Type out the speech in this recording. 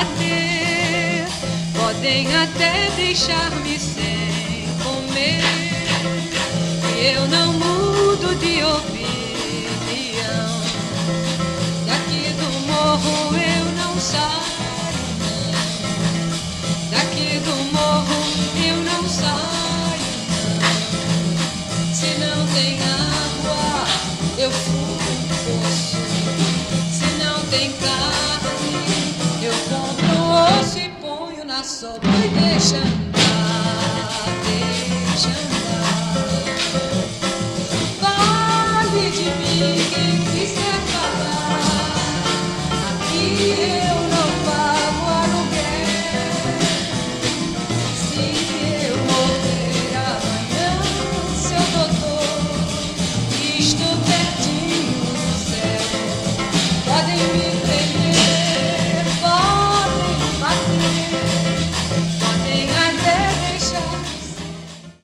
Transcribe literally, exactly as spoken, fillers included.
bater, podem até deixar-me sem comer, e eu não mudo de opinião. Daqui do morro eu não saio, daqui do morro eu não saio. Se não tem água, eu fumo um poço. Se não tem carne, eu compro osso e ponho na sopa e deixa